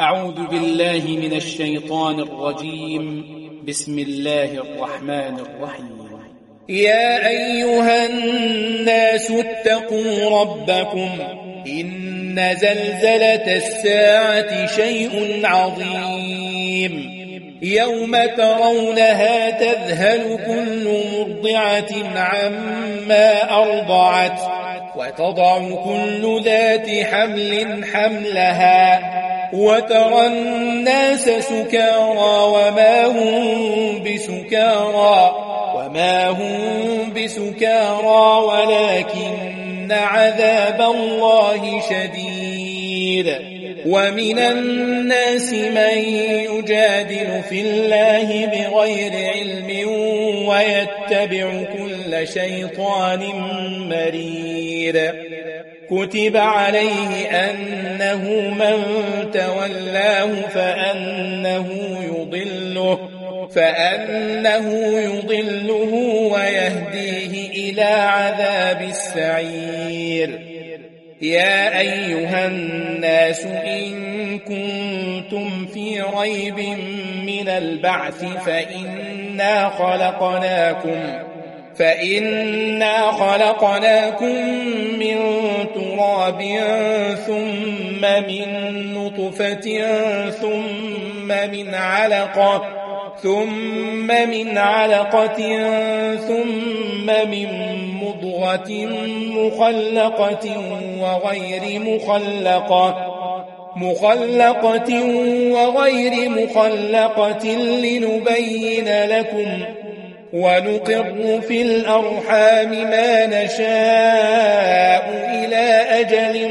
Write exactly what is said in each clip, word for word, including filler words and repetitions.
أعوذ بالله من الشيطان الرجيم. بسم الله الرحمن الرحيم. يا أيها الناس اتقوا ربكم إن زلزلة الساعة شيء عظيم يوم ترونها تذهل كل مرضعة عما أرضعت وتضع كل ذات حمل حملها وترى الناس سكارى وما هم بسكارى وما هم بسكارى ولكن عذاب الله شديد. ومن الناس من يجادل في الله بغير علم ويتبع كل شيطان مريد. كتب عليه أنه من تولاه فأنه يضله فأنه يضله ويهديه إلى عذاب السعير. يا أيها الناس إن كنتم في ريب من البعث فإنا خلقناكم فإنا خلقناكم من تراب ثم من نطفة ثم من علقة ثم من علقة ثم من مضغة مخلقة وغير مخلقة مخلقة وغير مخلقة لنبين لكم ونقر في الأرحام ما نشاء إلى أجل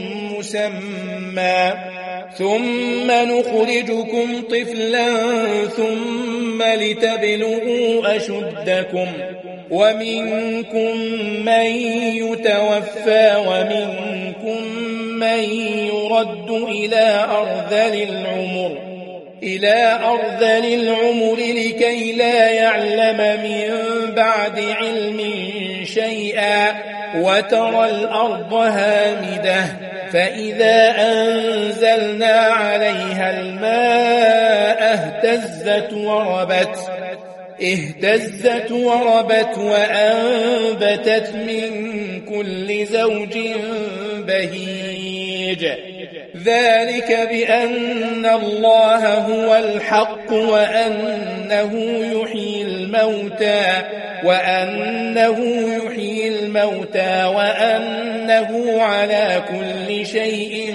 مسمى ثم نخرجكم طفلا ثم لتبلغوا أشدكم ومنكم من يتوفى ومنكم من يرد إلى أرذل العمر إلى أرذل العمر لكي لا يعلم من بعد علم شيئا وترى الأرض هامدة فإذا أنزلنا عليها الماء اهتزت وربت اهتزت وربت وأنبتت من كل زوج بهيج. ذلك بأن الله هو الحق وأنه يحيي الموتى وأنه يحيي الموتى وأنه على كل شيء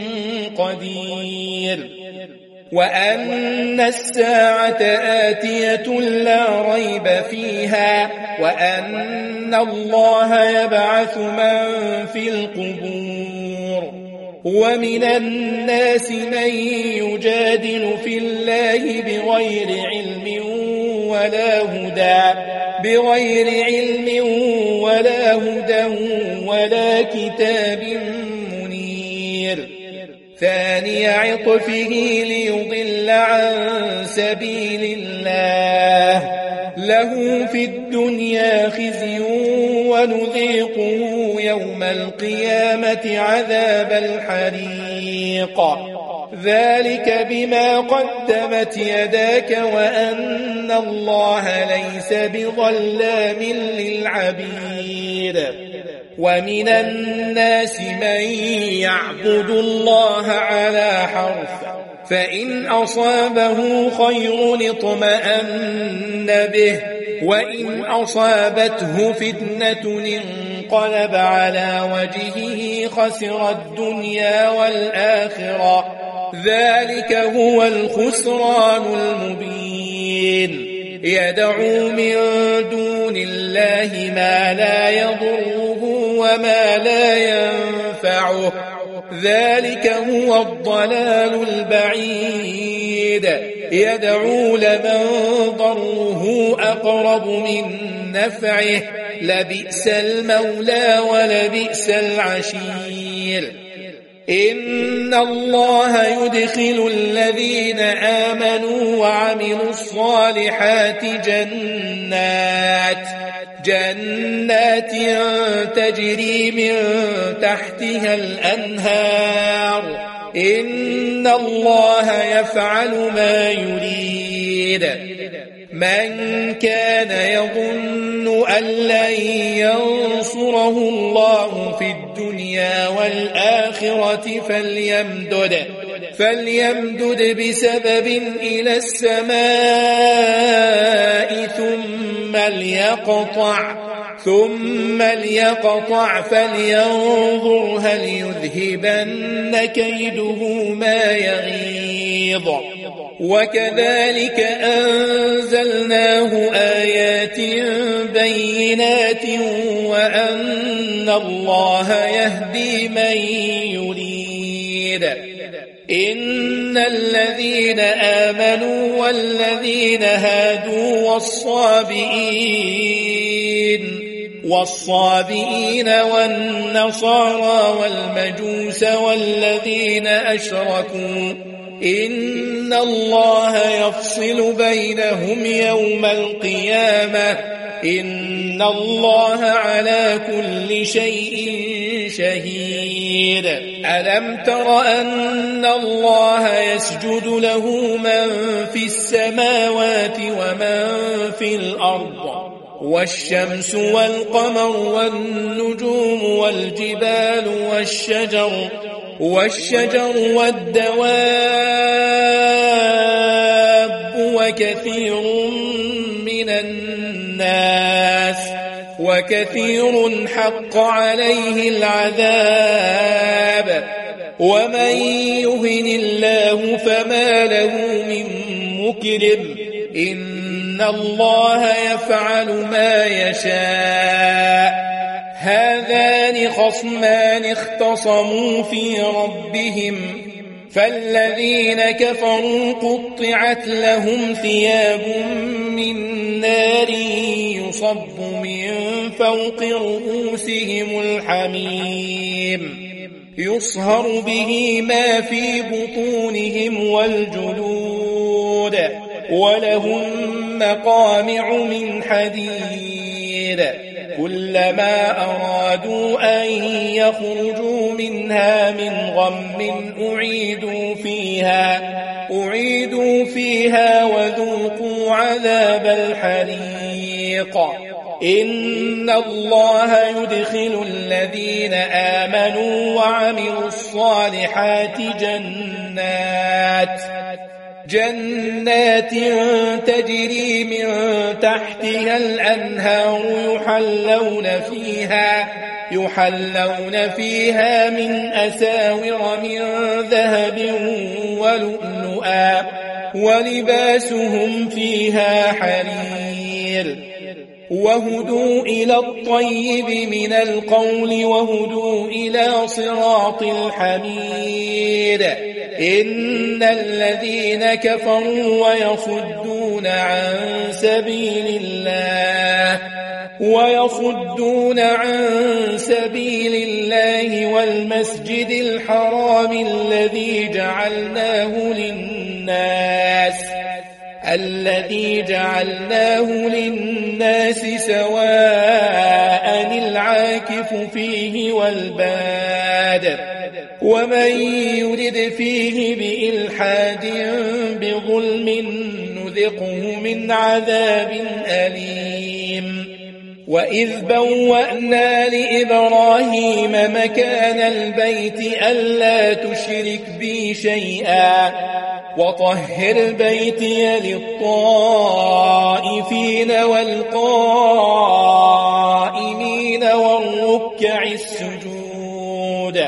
قدير وأن الساعة آتية لا ريب فيها وأن الله يبعث من في القبور. ومن الناس من يجادل في الله بغير علم ولا هدى بغير علم ولا هدى ولا كتاب منير. ثاني عطفه ليضل عن سبيل الله له في الدنيا خزي ونذيقه يوم القيامة عذاب الحريق. ذلك بما قدمت يداك وأن الله ليس بظلام للعبيد. ومن الناس من يعبد الله على حرف فإن أصابه خير اطمأن به وإن أصابته فتنة انقلب على وجهه خسر الدنيا والآخرة. ذلك هو الخسران المبين. يدعو من دون الله ما لا يضره وما لا ينفعه. ذلك هو الضلال البعيد. يدعو لمن ضره أقرب من نفعه لبئس المولى ولبئس العشير. إن الله يدخل الذين آمنوا وعملوا الصالحات جنات جنات تجري من تحتها الأنهار إن الله يفعل ما يريد من كان يظن أن لن ينصره الله في الدنيا والآخرة فليمدد فليمدد بسبب إلى السماء ثم ليقطع ثم ليقطع فلينظر هل يذهبن كيده ما يغيظ وكذلك أنزلناه آيات بينات وأن الله يهدي من يريد إن الذين آمنوا والذين هادوا والصابئين والصابئين والنصارى والمجوس والذين أشركوا إن الله يفصل بينهم يوم القيامة إن الله على كل شيء شهيد ألم تر أن الله يسجد له من في السماوات ومن في الأرض والشمس والقمر والنجوم والجبال والشجر والشجر والدواب وكثير من الناس وكثير حق عليه العذاب ومن يهن الله فما له من مكرم إن الله يفعل ما يشاء هذان خصمان اختصموا في ربهم فالذين كفروا قطعت لهم ثياب من نار يصب من فوق رؤوسهم الحميم يصهر به ما في بطونهم والجلود ولهم مقامع من حديد كلما أرادوا أن يخرجوا منها من غم أعيدوا فيها أعيدوا فيها وذوقوا عذاب الحريق إن الله يدخل الذين آمنوا وعملوا الصالحات جنات جنات تجري من تحتها الأنهار يحلون فيها يحلون فيها من أساور من ذهب ولؤلؤا ولباسهم فيها حرير وهدوا إلى الطيب من القول وهدوا إلى صراط الحميد إن الذين كفروا ويصدون عن سبيل الله ويصدون عن سبيل الله والمسجد الحرام الذي جعلناه للناس الذي جعلناه للناس سواء العاكف فيه والباد ومن يرد فيه بإلحاد بظلم نذقه من عذاب أليم وإذ بوأنا لإبراهيم مكان البيت ألا تشرك بي شيئا وطهر بيتي للطائفين والقائمين والركع السجود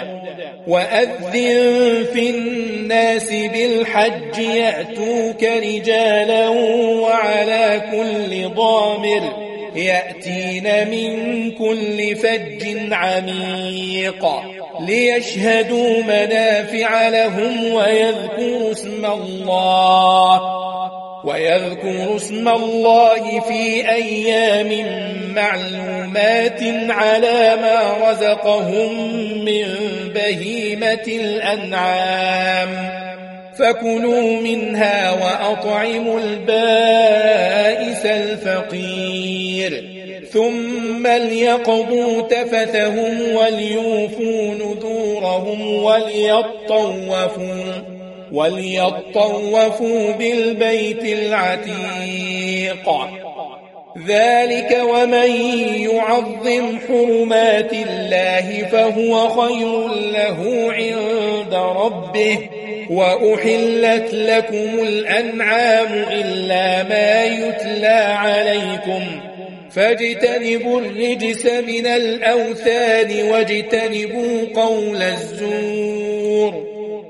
وأذن في الناس بالحج يأتوك رجالا وعلى كل ضامر يأتين من كل فج عميق ليشهدوا منافع لهم ويذكروا اسم الله ويذكروا اسم الله في أيام معلومات على ما رزقهم من بهيمة الأنعام فكلوا منها وأطعموا البائس الفقير ثم ليقضوا تفثهم وليوفوا نذورهم وليطوفوا, وليطوفوا بالبيت العتيق. ذلك ومن يعظم حرمات الله فهو خير له عند ربه. وأحلت لكم الأنعام إلا ما يتلى عليكم فاجتنبوا الرجس من الأوثان واجتنبوا قول الزور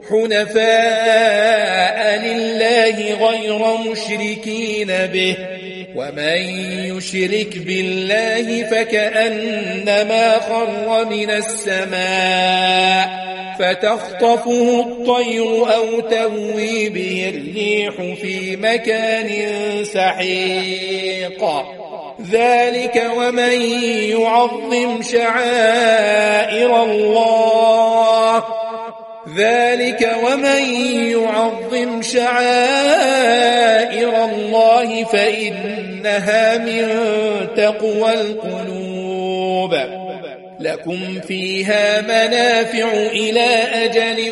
حنفاء لله غير مشركين به. ومن يشرك بالله فكأنما خر من السماء فتخطفه الطير أو تهوي به الريح في مكان سحيق. ذلك ومن يعظم شعائر الله ذلك ومن يعظم شعائر الله فإنها من تقوى القلوب. لكم فيها منافع إلى أجل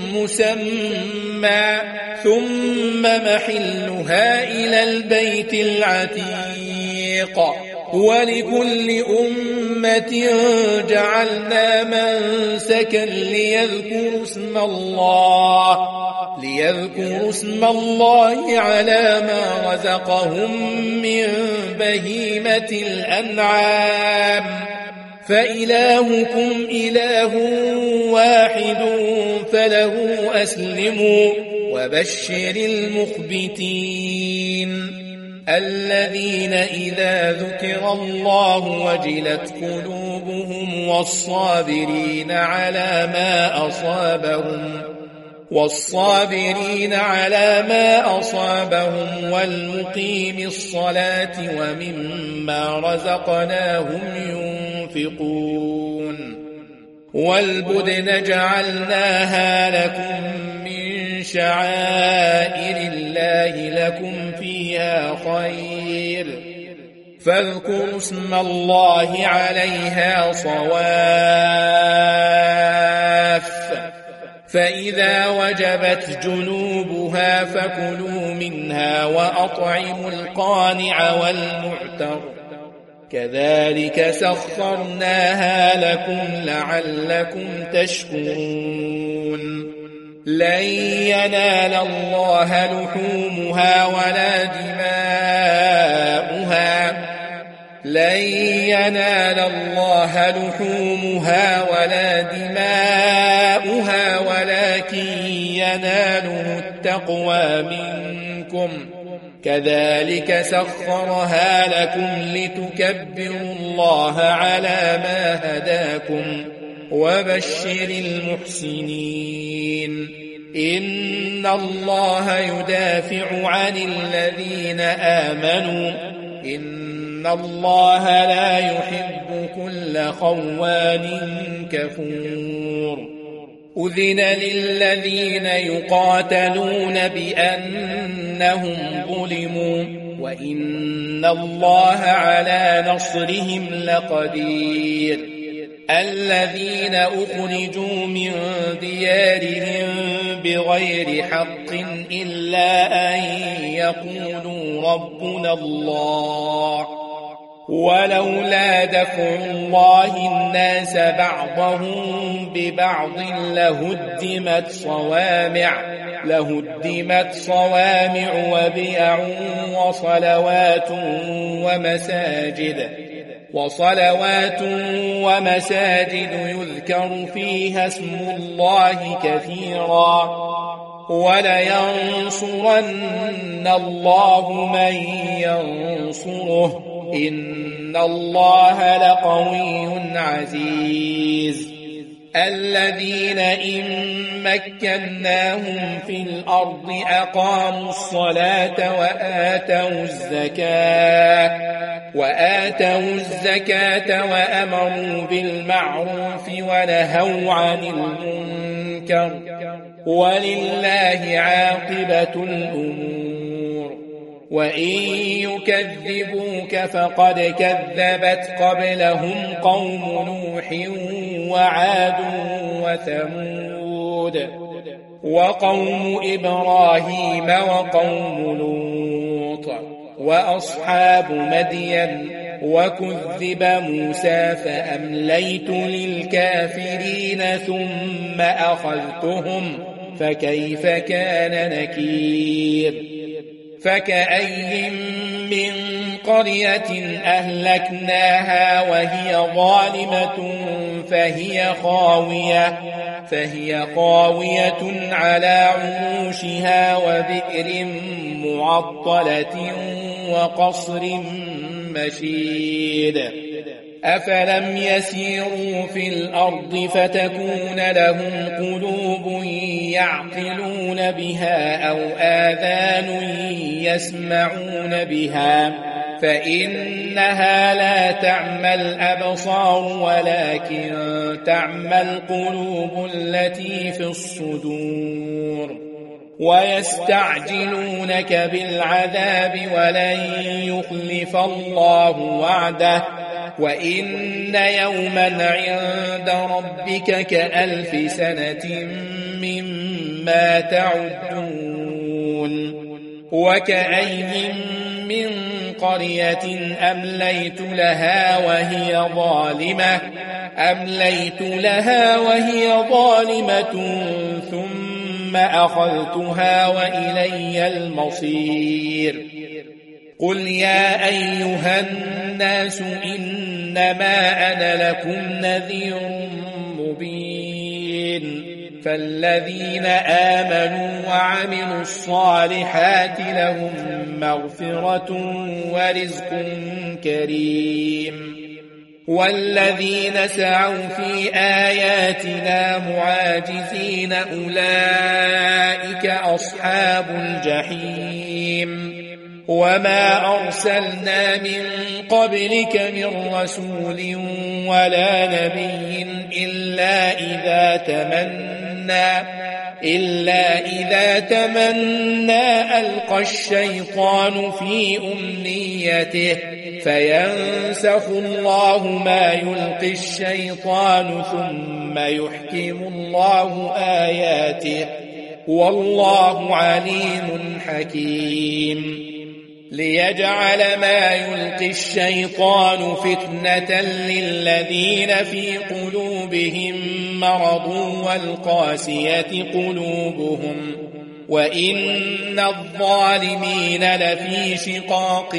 مسمى ثم محلها إلى البيت العتيق. ولكل أمة جعلنا منسكا ليذكروا اسم الله ليذكروا اسم الله على ما رزقهم من بهيمة الأنعام فإلهكم إله واحد فله أسلموا وبشر المخبتين الذين إذا ذكر الله وجلت قلوبهم والصابرين على ما أصابهم والصابرين على ما أصابهم والمقيم الصلاة ومما رزقناهم ينفقون. والبدن جعلناها لكم من شعائر الله لكم فيها خير فاذكروا اسم الله عليها صواف. فإذا وجبت جنوبها فكلوا منها وأطعموا القانع والمعتر كذلك سخرناها لكم لعلكم تشكرون. لن ينال الله لحومها ولا دماؤها لن ينال الله لحومها ولا دماؤها ولكن يناله التقوى منكم كذلك سخرها لكم لتكبروا الله على ما هداكم وبشر المحسنين. إن الله يدافع عن الذين آمنوا إن الله لا يحب كل خوان كفور. أذن للذين يقاتلون بأنهم ظلموا وإن الله على نصرهم لقدير. الذين أخرجوا من ديارهم بغير حق إلا أن يقولوا ربنا الله ولولا دفع الله الناس بعضهم ببعض لهدمت صوامع لهدمت صوامع وبيع وصلوات ومساجد وصلوات ومساجد يذكر فيها اسم الله كثيرا ولينصرن الله من ينصره إن الله لقوي عزيز. الذين إن مكناهم في الأرض أقاموا الصلاة وآتوا الزكاة وآتوا الزكاة وأمروا بالمعروف ونهوا عن المنكر ولله عاقبة الأمور. وإن يكذبوك فقد كذبت قبلهم قوم نوح وعاد وثمود وقوم إبراهيم وقوم لوط وأصحاب مدين وكذب موسى فأمليت للكافرين ثم أخذتهم فكيف كان نكير فكأي من قرية أهلكناها وهي ظالمة فهي خاوية فهي خاوية على عروشها وبئر معطلة وقصر مشيد أفلم يسيروا في الأرض فتكون لهم قلوب يعقلون بها أو آذان يسمعون بها فإنها لا تعمى الأبصار ولكن تعمى القلوب التي في الصدور ويستعجلونك بالعذاب ولن يخلف الله وعده وإن يوما عند ربك كألف سنة مما تعدون وكأي من قرية أمليت لها وهي ظالمة أمليت لها وهي ظالمة ثم أخذتها وإلي المصير قل يا أيها الناس إنما أنا لكم نذير مبين فالذين آمنوا وعملوا الصالحات لهم مغفرة ورزق كريم والذين سعوا في آياتنا معاجزين أولئك أصحاب الجحيم وما أرسلنا من قبلك من رسول ولا نبي إلا إذا تمنى إلا إذا تمنى ألقى الشيطان في أمنيته فينسخ الله ما يلقي الشيطان ثم يحكم الله آياته والله عليم حكيم ليجعل ما يلقي الشيطان فتنة للذين في قلوبهم مرض والقاسية قلوبهم وإن الظالمين لفي شقاق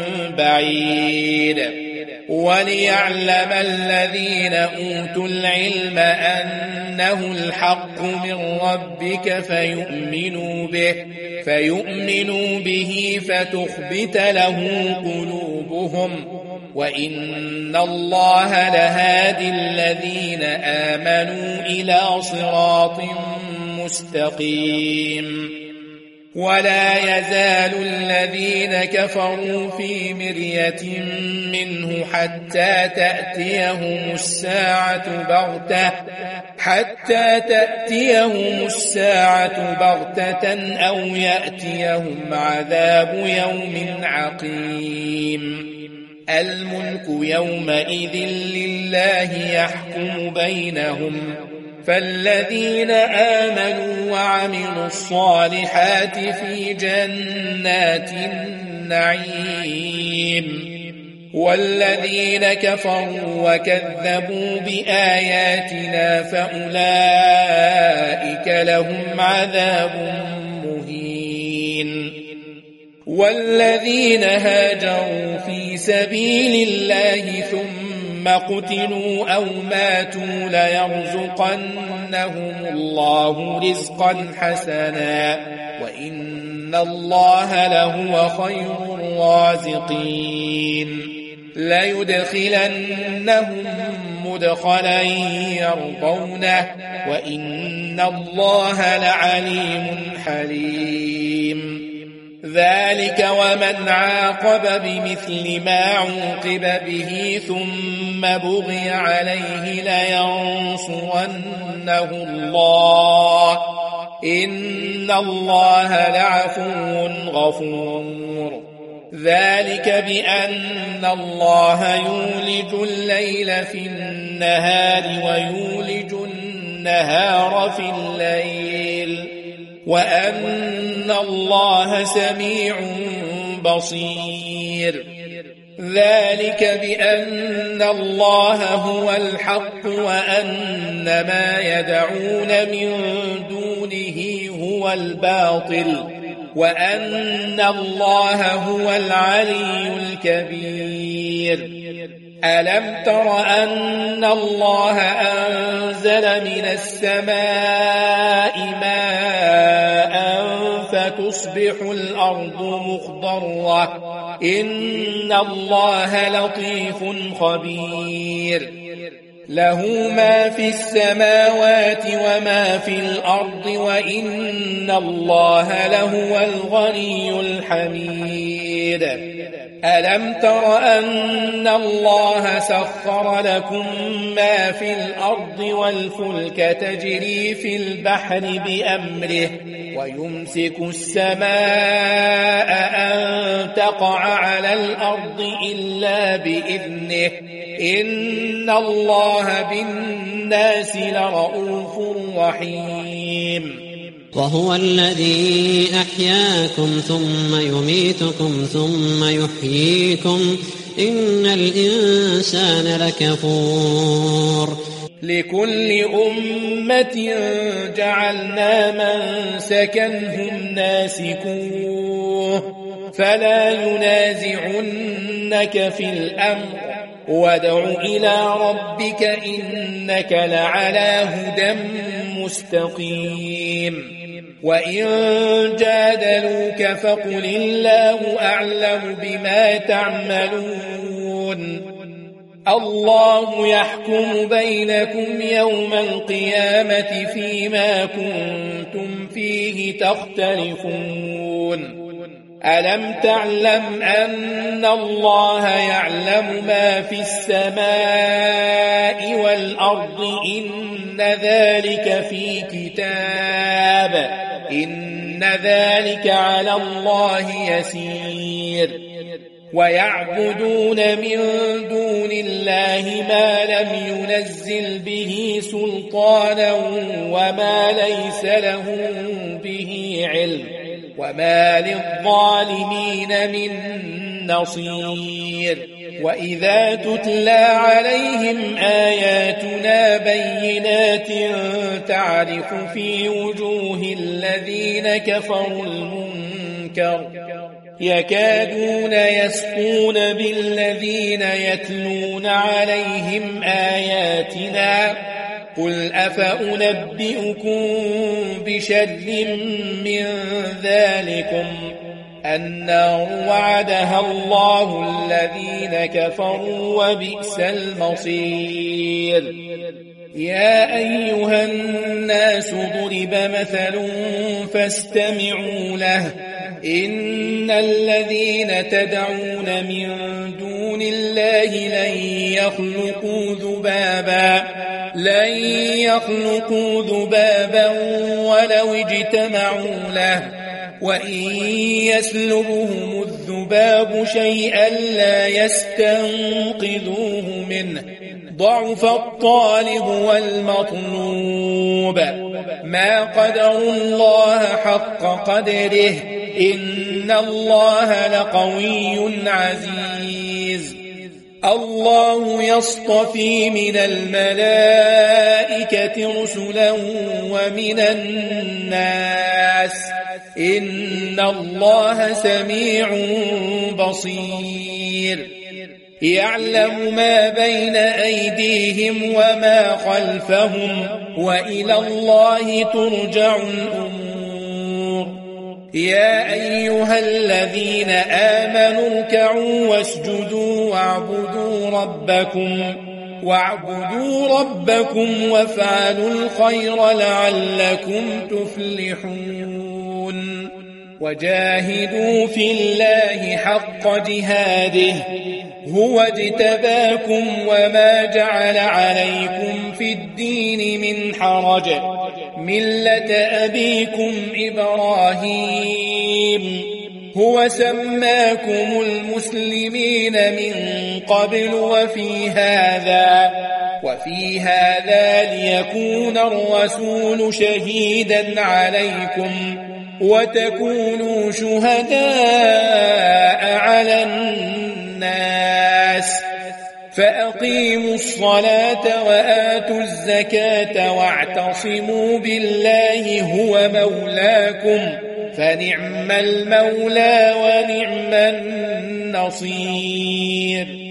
بعيد وليعلم الذين أوتوا العلم أنه الحق من ربك فيؤمنوا به فيؤمنوا به فتخبت له قلوبهم وإن الله لهادي الذين آمنوا إلى صراط مستقيم ولا يزال الذين كفروا في مرية منه حتى تأتيهم الساعة بغتة حتى تأتيهم الساعة بغتة أو يأتيهم عذاب يوم عقيم الملك يومئذ لله يحكم بينهم فالذين آمنوا وعملوا الصالحات في جنات النعيم والذين كفروا وكذبوا بآياتنا فأولئك لهم عذاب مهين والذين هاجروا في سبيل الله ثم قتلوا أو ماتوا ليرزقنهم الله رزقا حسنا وإن الله لهو خير الرازقين ليدخلنهم مدخلا يرضونه وإن الله لعليم حليم ذلك ومن عاقب بمثل ما عوقب به ثم بغي عليه لينصرنه الله إن الله لعفو غفور. ذلك بأن الله يولج الليل في النهار ويولج النهار في الليل وأن الله سميع بصير. ذلك بأن الله هو الحق وأن ما يدعون من دونه هو الباطل وأن الله هو العلي الكبير. ألم تر أن الله أنزل من السماء ماء فتصبح الأرض مخضرة إن الله لطيف خبير. له ما في السماوات وما في الأرض وإن الله لهو الغني الحميد. ألم تر أن الله سخر لكم ما في الأرض والفلك تجري في البحر بأمره ويمسك السماء أن تقع على الأرض إلا بإذنه إن الله بالناس لرؤوف رحيم. وهو الذي أحياكم ثم يميتكم ثم يحييكم إن الإنسان لكفور. لكل أمة جعلنا منسكنهم ناسكوه فلا ينازعنك في الأمر وادع إلى ربك إنك لعلى هدى مستقيم. وإن جادلوك فقل الله أعلم بما تعملون. الله يحكم بينكم يوم القيامة فيما كنتم فيه تختلفون. ألم تعلم أن الله يعلم ما في السماء والأرض إن ذلك في كتاب إن ذلك على الله يسير. ويعبدون من دون الله ما لم ينزل به سلطانا وما ليس له به علم وما للظالمين من نصير. وإذا تتلى عليهم آياتنا بينات تعرف في وجوه الذين كفروا المنكر يكادون يسقون بالذين يتلون عليهم آياتنا قل أفأنبئكم بشر من ذلكم النار وعدها الله الذين كفروا وبئس المصير. يا أيها الناس ضرب مثل فاستمعوا له إن الذين تدعون من دون الله لن يخلقوا ذبابا لن يخلقوا ذبابا ولو اجتمعوا له وإن يسلبهم الذباب شيئا لا يستنقذوه منه ضعف الطالب والمطلوب. ما قدروا الله حق قدره إن الله لقوي عزيز. الله يصطفي من الملائكة رسلا ومن الناس إن الله سميع بصير. يعلم ما بين أيديهم وما خلفهم وإلى الله ترجع الأمور. يا أيها الذين آمنوا اركعوا واسجدوا واعبدوا ربكم واعبدوا ربكم وافعلوا الخير لعلكم تفلحون. وجاهدوا في الله حق جهاده هو اجتباكم وما جعل عليكم في الدين من حرج ملة أبيكم إبراهيم هو سماكم المسلمين من قبل وفي هذا وفي هذا ليكون الرسول شهيدا عليكم وتكونوا شهداء على الناس فأقيموا الصلاة وآتوا الزكاة واعتصموا بالله هو مولاكم فنعم المولى ونعم النصير.